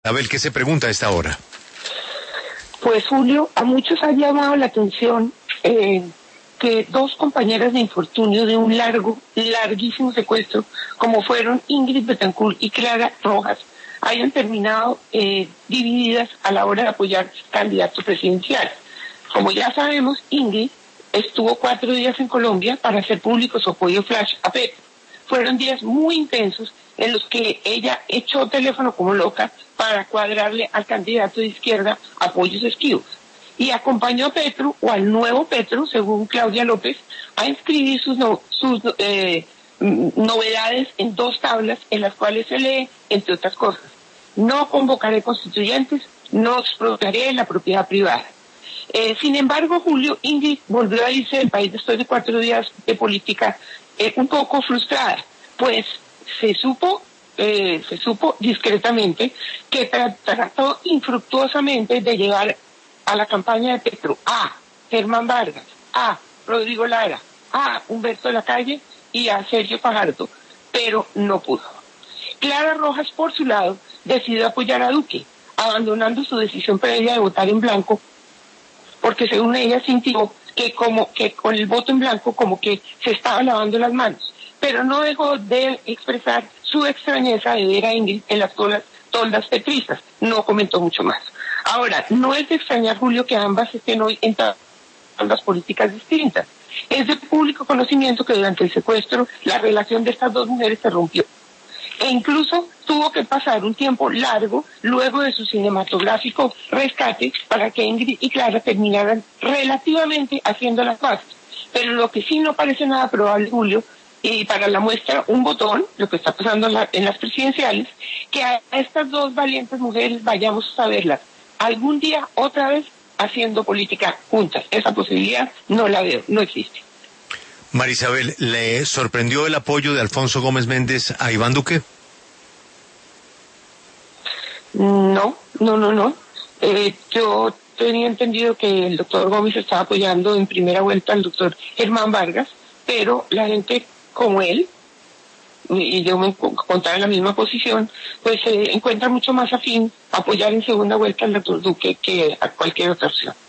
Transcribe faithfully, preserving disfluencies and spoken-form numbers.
Abel, ¿qué se pregunta a esta hora? Pues Julio, a muchos ha llamado la atención eh, que dos compañeras de infortunio de un largo, larguísimo secuestro, como fueron Ingrid Betancourt y Clara Rojas, hayan terminado eh, divididas a la hora de apoyar candidatos presidenciales. Como ya sabemos, Ingrid estuvo cuatro días en Colombia para hacer público su apoyo flash a Petro. Fueron días muy intensos en los que ella echó teléfono como loca para cuadrarle al candidato de izquierda apoyos esquivos. Y acompañó a Petro, o al nuevo Petro, según Claudia López, a inscribir sus, no, sus eh, novedades en dos tablas en las cuales se lee, entre otras cosas: no convocaré constituyentes, no expropiaré la propiedad privada. Eh, sin embargo, Julio, Ingrid volvió a irse del país después de cuatro días de política eh, un poco frustrada, pues se supo, eh, se supo discretamente que tra- trató infructuosamente de llevar a la campaña de Petro a Germán Vargas, a Rodrigo Lara, a Humberto Lacalle y a Sergio Fajardo, pero no pudo. Clara Rojas, por su lado, decidió apoyar a Duque, abandonando su decisión previa de votar en blanco, porque según ella sintió que como que con el voto en blanco como que se estaba lavando las manos, pero no dejó de expresar su extrañeza de ver a Ingrid en las toldas, toldas petristas. No comentó mucho más. Ahora, no es de extrañar, Julio, que ambas estén hoy en toldas políticas distintas. Es de público conocimiento que durante el secuestro la relación de estas dos mujeres se rompió. E incluso tuvo que pasar un tiempo largo luego de su cinematográfico rescate para que Ingrid y Clara terminaran relativamente haciendo las paces. Pero lo que sí no parece nada probable, Julio, y para la muestra un botón, lo que está pasando en, la, en las presidenciales, que a estas dos valientes mujeres vayamos a verlas algún día otra vez haciendo política juntas. Esa posibilidad no la veo, no existe. Marisabel, ¿le sorprendió el apoyo de Alfonso Gómez Méndez a Iván Duque? No, no, no, no. Eh, yo tenía entendido que el doctor Gómez estaba apoyando en primera vuelta al doctor Germán Vargas, pero la gente como él, y yo me encontraba en la misma posición, pues se eh, encuentra mucho más afín apoyar en segunda vuelta al doctor Duque que a cualquier otra opción.